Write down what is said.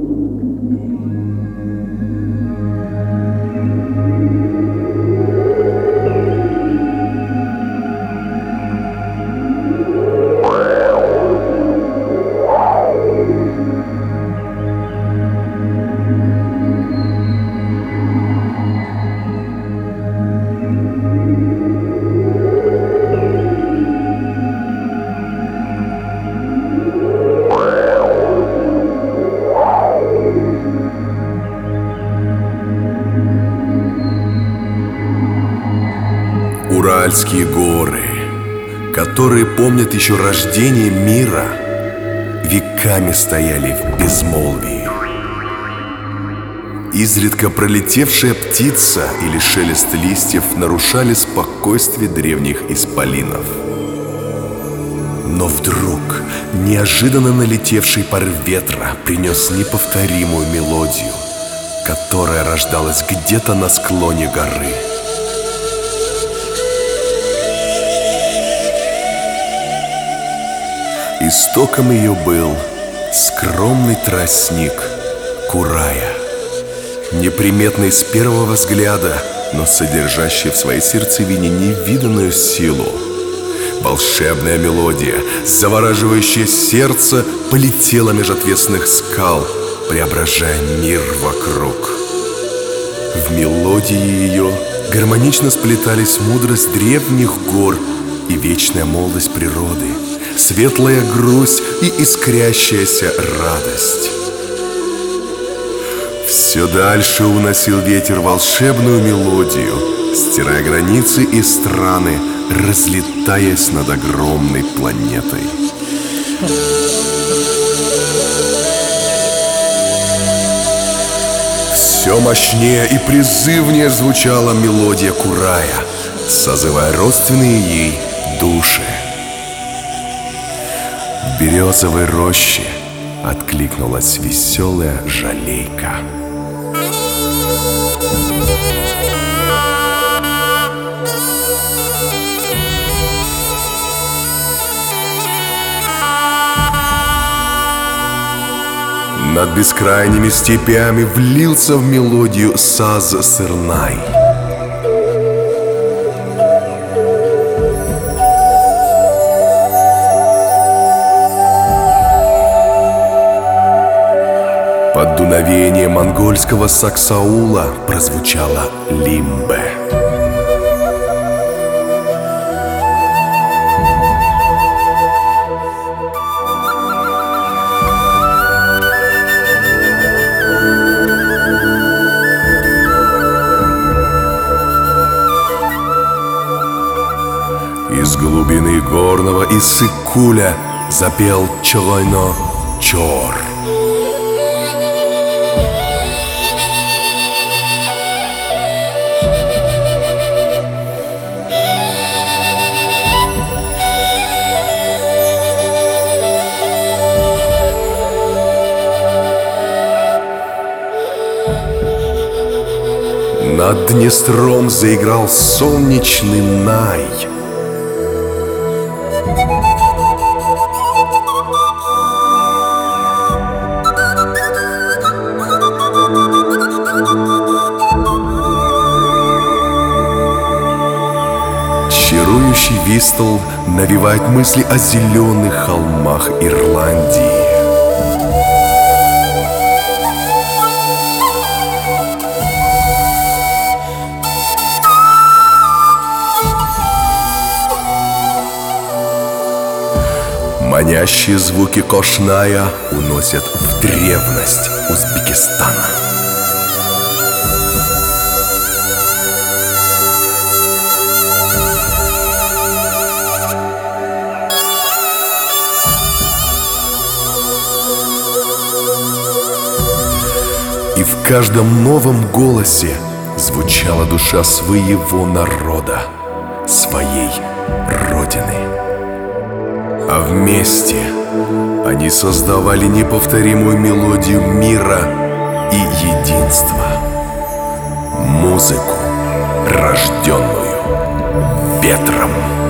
Уральские горы, которые помнят еще рождение мира, веками стояли в безмолвии. Изредка пролетевшая птица или шелест листьев нарушали спокойствие древних исполинов. Но вдруг неожиданно налетевший порыв ветра принес неповторимую мелодию, которая рождалась где-то на склоне горы. Истоком ее был скромный тростник Курая, неприметный с первого взгляда, но содержащий в своей сердцевине невиданную силу. Волшебная мелодия, завораживающая сердце, полетела меж отвесных скал, преображая мир вокруг. В мелодии ее гармонично сплетались мудрость древних гор и вечная молодость природы, светлая грусть и искрящаяся радость. Все дальше уносил ветер волшебную мелодию, стирая границы и страны, разлетаясь над огромной планетой. Все мощнее и призывнее звучала мелодия Курая, созывая родственные ей души. В березовой роще откликнулась веселая жалейка. Над бескрайними степями влился в мелодию саз Сырнай. Под дуновение монгольского саксаула прозвучала лимбе. Из глубины горного Иссык-Куля запел Чойно Чор. Над Днестром заиграл солнечный Най. Чарующий Вистл навевает мысли о зеленых холмах Ирландии. Манящие звуки кошная уносят в древность Узбекистана. И в каждом новом голосе звучала душа своего народа, своей родины. А вместе они создавали неповторимую мелодию мира и единства. Музыку, рожденную ветром.